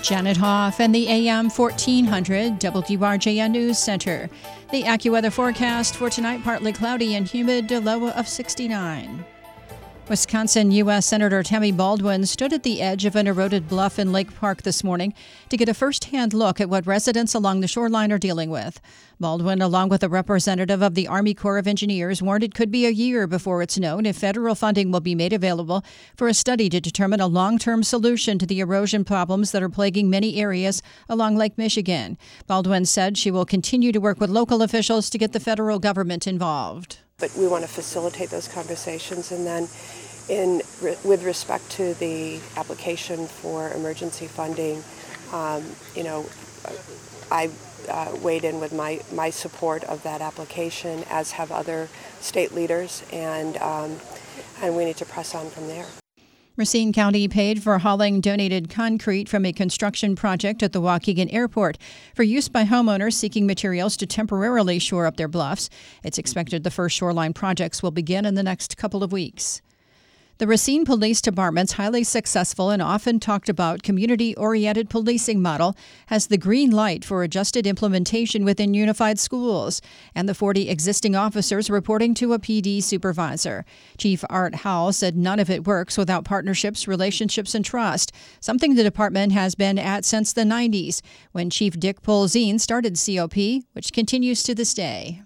Janet Hoff and the AM 1400 WRJN News Center. The AccuWeather forecast for tonight, partly cloudy and humid, a low of 69. Wisconsin U.S. Senator Tammy Baldwin stood at the edge of an eroded bluff in Lake Park this morning to get a first-hand look at what residents along the shoreline are dealing with. Baldwin, along with a representative of the Army Corps of Engineers, warned it could be a year before it's known if federal funding will be made available for a study to determine a long-term solution to the erosion problems that are plaguing many areas along Lake Michigan. Baldwin said she will continue to work with local officials to get the federal government involved. But we want to facilitate those conversations, and then with respect to the application for emergency funding, I weighed in with my support of that application, as have other state leaders, and we need to press on from there. Racine County paid for hauling donated concrete from a construction project at the Waukegan Airport for use by homeowners seeking materials to temporarily shore up their bluffs. It's expected the first shoreline projects will begin in the next couple of weeks. The Racine Police Department's highly successful and often talked about community-oriented policing model has the green light for adjusted implementation within unified schools and the 40 existing officers reporting to a PD supervisor. Chief Art Howell said none of it works without partnerships, relationships, and trust, something the department has been at since the 90s when Chief Dick Polzine started COP, which continues to this day.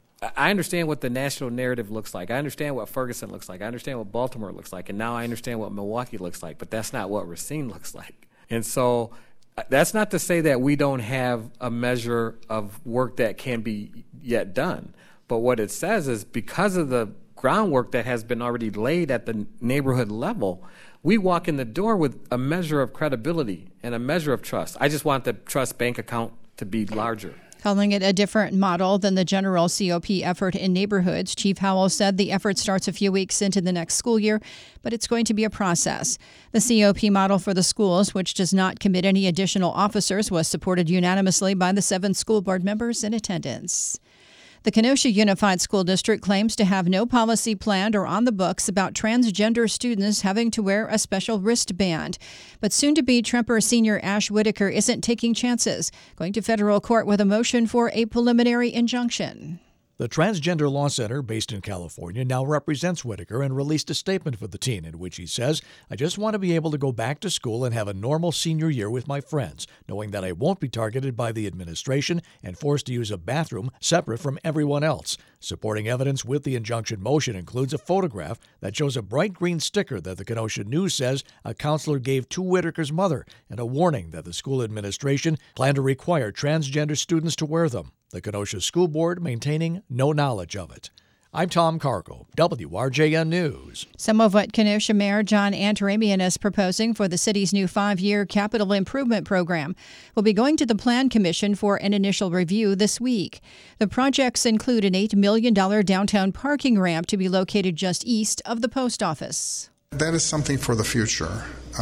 I understand what the national narrative looks like. I understand what Ferguson looks like. I understand what Baltimore looks like. And now I understand what Milwaukee looks like. But that's not what Racine looks like. And so that's not to say that we don't have a measure of work that can be yet done. But what it says is because of the groundwork that has been already laid at the neighborhood level, we walk in the door with a measure of credibility and a measure of trust. I just want the trust bank account to be larger. Calling it a different model than the general COP effort in neighborhoods, Chief Howell said the effort starts a few weeks into the next school year, but it's going to be a process. The COP model for the schools, which does not commit any additional officers, was supported unanimously by the 7 school board members in attendance. The Kenosha Unified School District claims to have no policy planned or on the books about transgender students having to wear a special wristband. But soon-to-be Tremper senior Ash Whitaker isn't taking chances, going to federal court with a motion for a preliminary injunction. The Transgender Law Center, based in California, now represents Whitaker and released a statement for the teen in which he says, "I just want to be able to go back to school and have a normal senior year with my friends, knowing that I won't be targeted by the administration and forced to use a bathroom separate from everyone else." Supporting evidence with the injunction motion includes a photograph that shows a bright green sticker that the Kenosha News says a counselor gave to Whitaker's mother and a warning that the school administration planned to require transgender students to wear them. The Kenosha School Board maintaining no knowledge of it. I'm Tom Cargo, WRJN News. Some of what Kenosha Mayor John Antaramian is proposing for the city's new 5-year capital improvement program will be going to the Plan Commission for an initial review this week. The projects include an $8 million downtown parking ramp to be located just east of the post office. That is something for the future.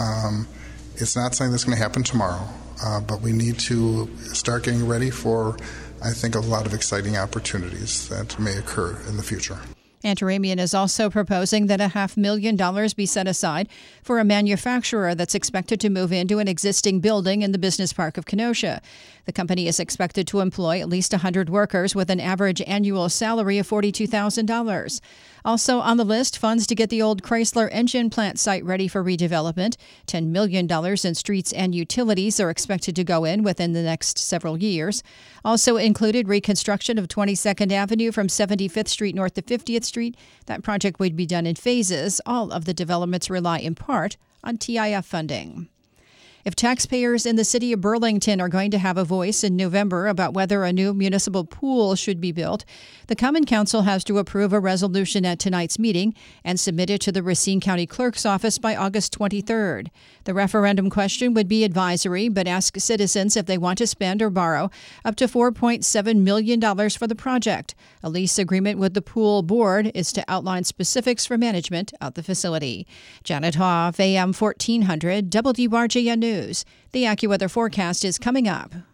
It's not something that's going to happen tomorrow, but we need to start getting ready for, I think, a lot of exciting opportunities that may occur in the future. Antaramian is also proposing that $500,000 be set aside for a manufacturer that's expected to move into an existing building in the business park of Kenosha. The company is expected to employ at least 100 workers with an average annual salary of $42,000. Also on the list, funds to get the old Chrysler engine plant site ready for redevelopment. $10 million in streets and utilities are expected to go in within the next several years. Also included reconstruction of 22nd Avenue from 75th Street north to 50th Street. That project would be done in phases. All of the developments rely in part on TIF funding. If taxpayers in the city of Burlington are going to have a voice in November about whether a new municipal pool should be built, the Common Council has to approve a resolution at tonight's meeting and submit it to the Racine County Clerk's office by August 23rd. The referendum question would be advisory, but ask citizens if they want to spend or borrow up to $4.7 million for the project. A lease agreement with the pool board is to outline specifics for management of the facility. Janet Hoff, AM 1400, WRJN News. The AccuWeather forecast is coming up.